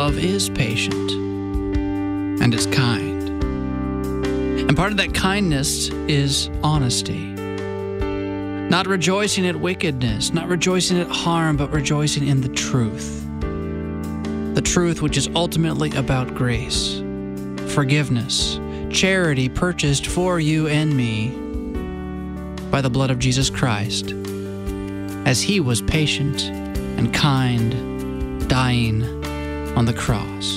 love is patient and it's kind. And part of that kindness is honesty. Not rejoicing at wickedness, not rejoicing at harm, but rejoicing in the truth. The truth which is ultimately about grace, forgiveness, charity purchased for you and me by the blood of Jesus Christ, as he was patient and kind, dying on the cross.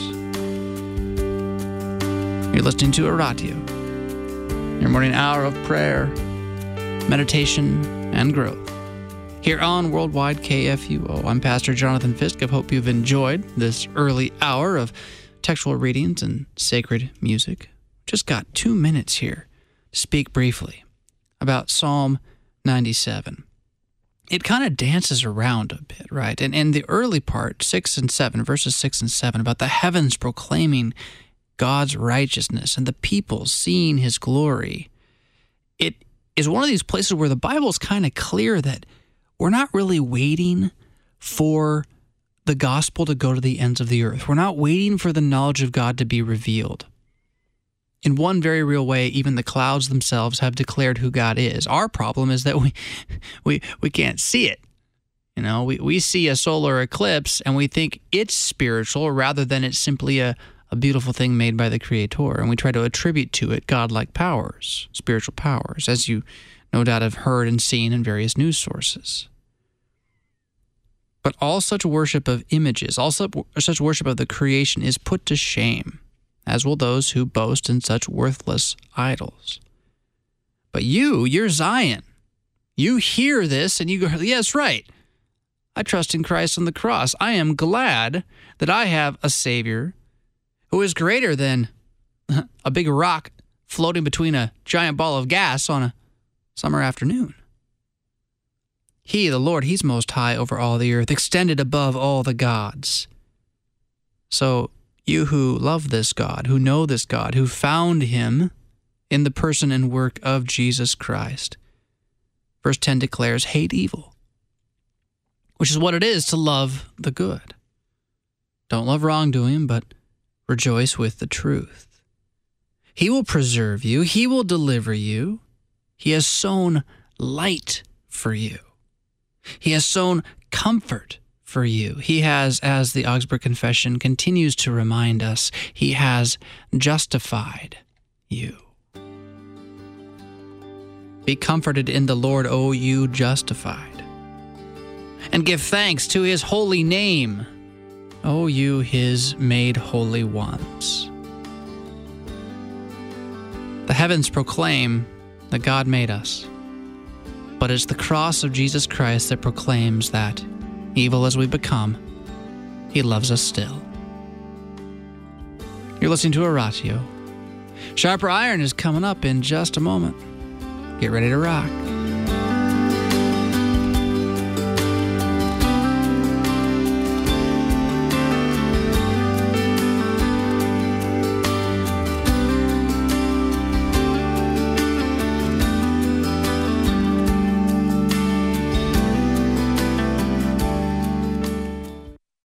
You're listening to Oratio, your morning hour of prayer, meditation, and growth. Here on Worldwide KFUO, I'm Pastor Jonathan Fisk. I hope you've enjoyed this early hour of textual readings and sacred music. Just got 2 minutes here to speak briefly about Psalm 97. It kind of dances around a bit, right? And in the early part, 6 and 7, verses 6 and 7, about the heavens proclaiming God's righteousness and the people seeing his glory, it is one of these places where the Bible is kind of clear that we're not really waiting for the gospel to go to the ends of the earth. We're not waiting for the knowledge of God to be revealed. In one very real way, even the clouds themselves have declared who God is. Our problem is that we can't see it. You know, we see a solar eclipse and we think it's spiritual rather than it's simply a beautiful thing made by the Creator. And we try to attribute to it godlike powers, spiritual powers, as you no doubt have heard and seen in various news sources. But all such worship of images, all such worship of the creation is put to shame, as will those who boast in such worthless idols. But you're Zion. You hear this and you go, yes, right. I trust in Christ on the cross. I am glad that I have a Savior who is greater than a big rock floating between a giant ball of gas on a summer afternoon. He, the Lord, he's most high over all the earth, extended above all the gods. So you who love this God, who know this God, who found him in the person and work of Jesus Christ, verse 10 declares, hate evil, which is what it is to love the good. Don't love wrongdoing, but rejoice with the truth. He will preserve you. He will deliver you. He has sown light for you. He has sown comfort for you. He has, as the Augsburg Confession continues to remind us, he has justified you. Be comforted in the Lord, O you justified, and give thanks to his holy name, O you his made holy ones. The heavens proclaim that God made us, but it's the cross of Jesus Christ that proclaims that, evil as we become, he loves us still. You're listening to Oratio. Sharper Iron is coming up in just a moment. Get ready to rock.